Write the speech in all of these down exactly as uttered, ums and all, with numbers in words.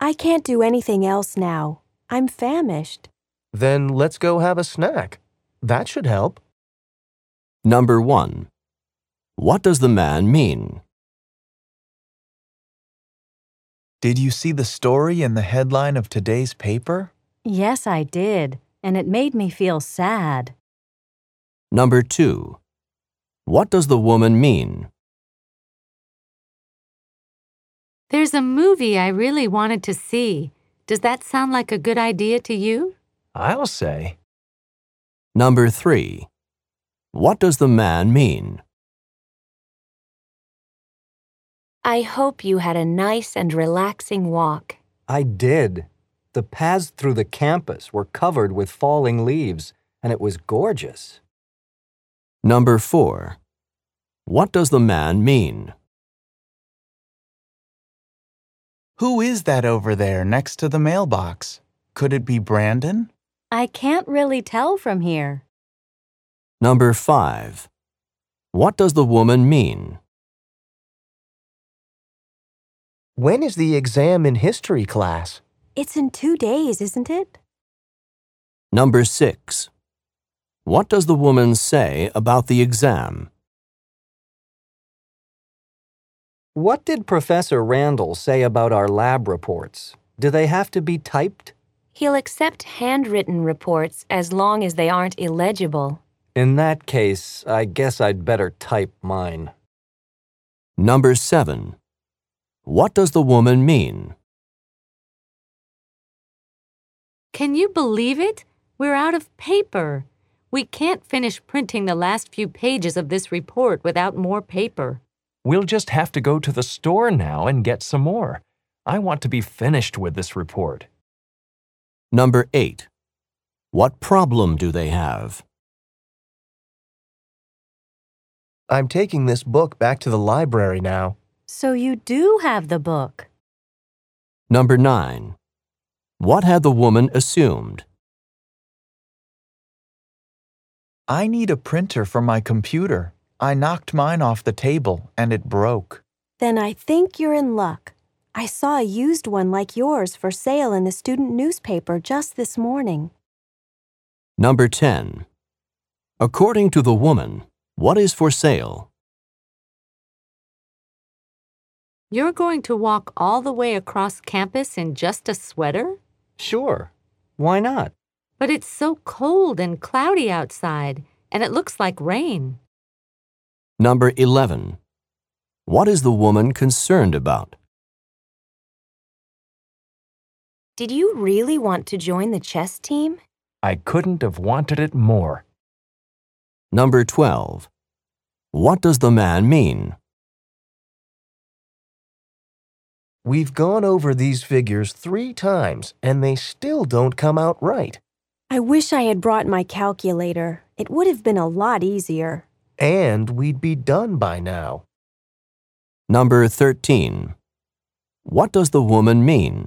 I can't do anything else now. I'm famished. Then let's go have a snack. That should help. Number one. What does the man mean? Did you see the story in the headline of today's paper? Yes, I did, and it made me feel sad. Number two. What does the woman mean? There's a movie I really wanted to see. Does that sound like a good idea to you? I'll say. Number three. What does the man mean? I hope you had a nice and relaxing walk. I did. The paths through the campus were covered with falling leaves, and it was gorgeous. Number four. What does the man mean? Who is that over there next to the mailbox? Could it be Brandon? I can't really tell from here. Number five. What does the woman mean? When is the exam in history class? It's in two days, isn't it? Number six. What does the woman say about the exam? What did Professor Randall say about our lab reports? Do they have to be typed? He'll accept handwritten reports as long as they aren't illegible. In that case, I guess I'd better type mine. Number seven. What does the woman mean? Can you believe it? We're out of paper. We can't finish printing the last few pages of this report without more paper. We'll just have to go to the store now and get some more. I want to be finished with this report. Number eight. What problem do they have? I'm taking this book back to the library now. So you do have the book. Number nine. What had the woman assumed? I need a printer for my computer. I knocked mine off the table and it broke. Then I think you're in luck. I saw a used one like yours for sale in the student newspaper just this morning. Number ten. According to the woman, what is for sale? You're going to walk all the way across campus in just a sweater? Sure. Why not? But it's so cold and cloudy outside, and it looks like rain. Number eleven. What is the woman concerned about? Did you really want to join the chess team? I couldn't have wanted it more. Number twelve. What does the man mean? We've gone over these figures three times, and they still don't come out right. I wish I had brought my calculator. It would have been a lot easier. And we'd be done by now. Number thirteen. What does the woman mean?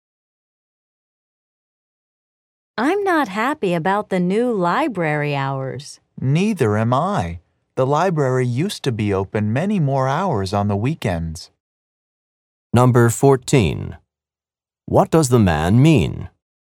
I'm not happy about the new library hours. Neither am I. The library used to be open many more hours on the weekends. Number fourteen. What does the man mean?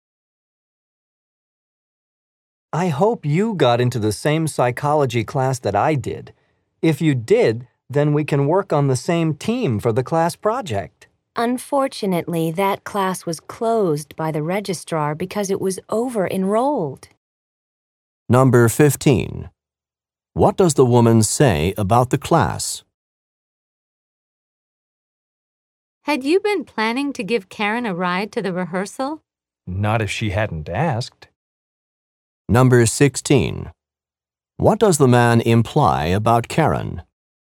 I hope you got into the same psychology class that I did. If you did, then we can work on the same team for the class project. Unfortunately, that class was closed by the registrar because it was over-enrolled. Number fifteen. What does the woman say about the class? Had you been planning to give Karen a ride to the rehearsal? Not if she hadn't asked. Number sixteen. What does the man imply about Karen?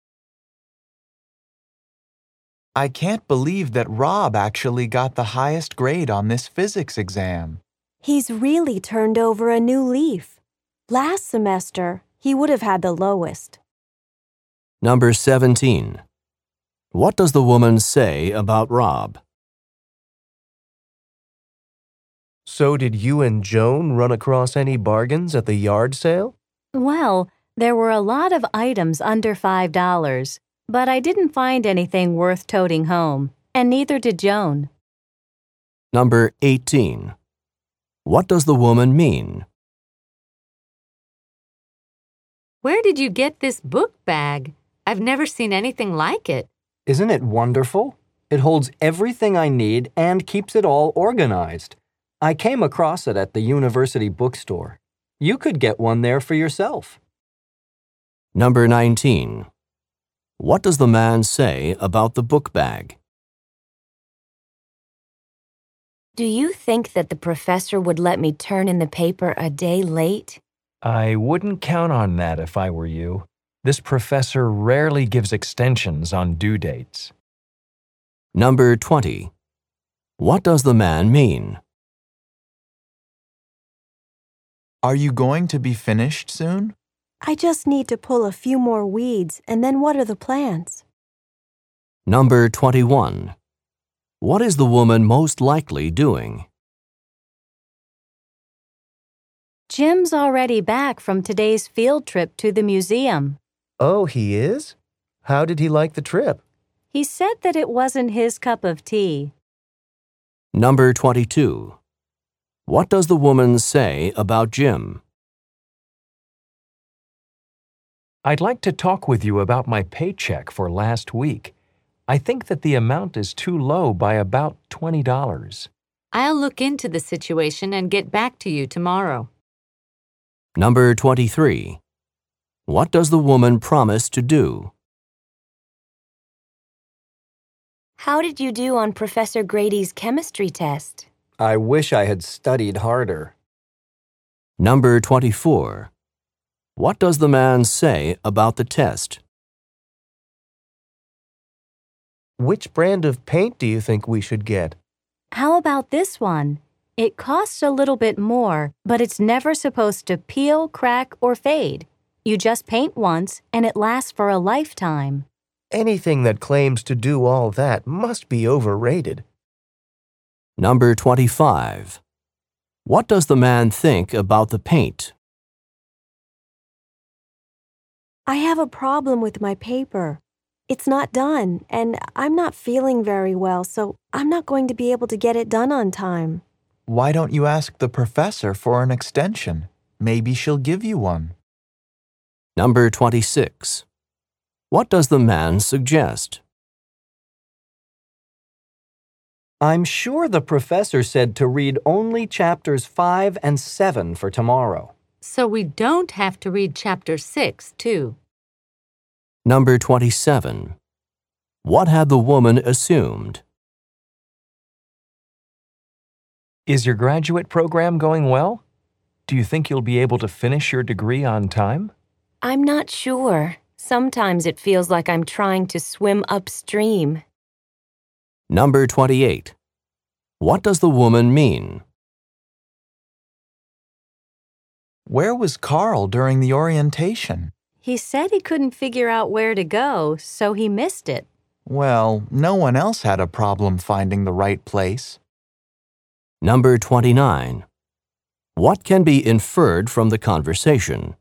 I can't believe that Rob actually got the highest grade on this physics exam. He's really turned over a new leaf. Last semester, he would have had the lowest. Number seventeen. What does the woman say about Rob? So did you and Joan run across any bargains at the yard sale? Well, there were a lot of items under five dollars, but I didn't find anything worth toting home, and neither did Joan. Number eighteen. What does the woman mean? Where did you get this book bag? I've never seen anything like it. Isn't it wonderful? It holds everything I need and keeps it all organized. I came across it at the university bookstore. You could get one there for yourself. Number nineteen. What does the man say about the book bag? Do you think that the professor would let me turn in the paper a day late? I wouldn't count on that if I were you. This professor rarely gives extensions on due dates. Number twenty. What does the man mean? Are you going to be finished soon? I just need to pull a few more weeds, and then what are the plans? Number twenty-one. What is the woman most likely doing? Jim's already back from today's field trip to the museum. Oh, he is? How did he like the trip? He said that it wasn't his cup of tea. Number twenty-two. What does the woman say about Jim? I'd like to talk with you about my paycheck for last week. I think that the amount is too low by about twenty dollars. I'll look into the situation and get back to you tomorrow. Number twenty-three. What does the woman promise to do? How did you do on Professor Grady's chemistry test? I wish I had studied harder. Number twenty-four. What does the man say about the test? Which brand of paint do you think we should get? How about this one? It costs a little bit more, but it's never supposed to peel, crack, or fade. You just paint once, and it lasts for a lifetime. Anything that claims to do all that must be overrated. Number twenty-five. What does the man think about the paint? I have a problem with my paper. It's not done, and I'm not feeling very well, so I'm not going to be able to get it done on time. Why don't you ask the professor for an extension? Maybe she'll give you one. Number twenty-six. What does the man suggest? I'm sure the professor said to read only chapters five and seven for tomorrow. So we don't have to read chapter six, too. Number twenty-seven. What had the woman assumed? Is your graduate program going well? Do you think you'll be able to finish your degree on time? I'm not sure. Sometimes it feels like I'm trying to swim upstream. Number twenty-eight. What does the woman mean? Where was Carl during the orientation? He said he couldn't figure out where to go, so he missed it. Well, no one else had a problem finding the right place. Number twenty-nine. What can be inferred from the conversation?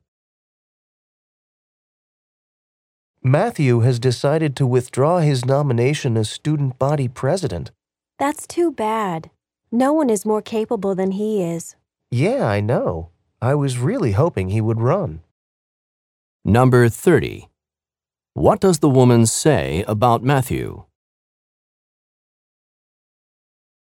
Matthew has decided to withdraw his nomination as student body president. That's too bad. No one is more capable than he is. Yeah, I know. I was really hoping he would run. Number thirty. What does the woman say about Matthew?